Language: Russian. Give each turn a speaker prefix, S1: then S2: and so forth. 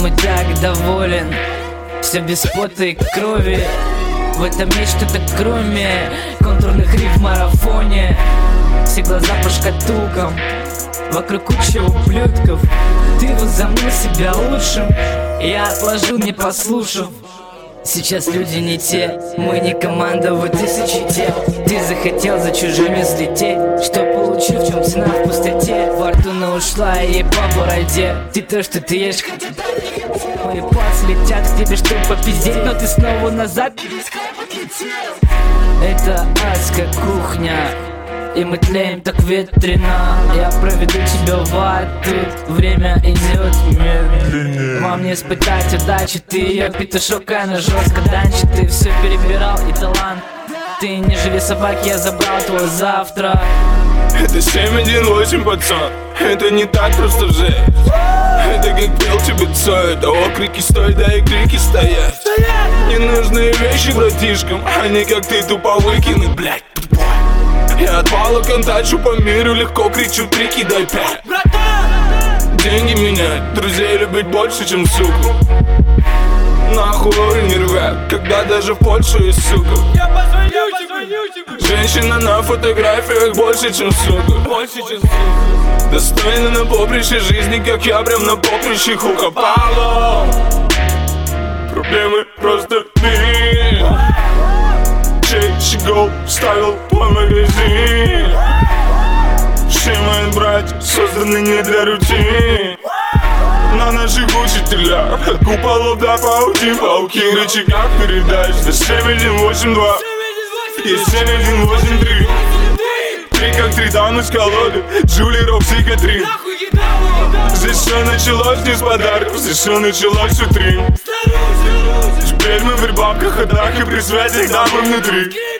S1: и так доволен. Все без пота и крови. В этом есть что-то кроме контурных риф в марафоне. Все глаза по шкатулкам, вокруг куча ублюдков. Ты возомнил себя лучшим, я отложил, не послушав. Сейчас люди не те, мы не команда, вот тысячи тел. Ты захотел за чужими взлететь, что получил, в чем цена в пустоте. Фортуна ушла и ей по бороде. Ты то, что ты ешь, мои пальцы летят к тебе, чтобы попиздеть, но ты снова назад. Это адская кухня, и мы тлеем так ветрено. Я проведу тебя в ад, тут время идет медленнее. Вам не испытать удачи, ты ее петушок, она жестко данчит. Ты все перебирал и талант. Ты не живи собаки, я забрал твой завтра.
S2: Это 718, пацан, это не так просто жить. Это как пел тебе Цой, это окрики стой, да и крики стоят. Ненужные вещи братишкам, они как ты тупо выкинут, блядь, тупой. Я от пала контачу по миру, легко кричу трики, дай 5. Деньги меняют, друзей любить больше, чем суку. Нахуй не рвят, когда даже в Польшу есть сука.
S3: Я позвоню тебе.
S2: Женщина на фотографиях больше, чем сука. Достойна на поприще жизни, как я прям на поприще хука. Пало. Проблемы просто ты. Щегол вставил твой магазин. Все мои братья созданы не для рутин. На наших учителях от куполов до паутин. Пауки в рычагах передач до 7182 и 7183. Три как три дамы с колоды, Джули, Рокси, Катрин. Здесь все началось не с подарков, здесь все началось с утрин. Теперь мы в рыбалках, ходах и при свете дамы внутри.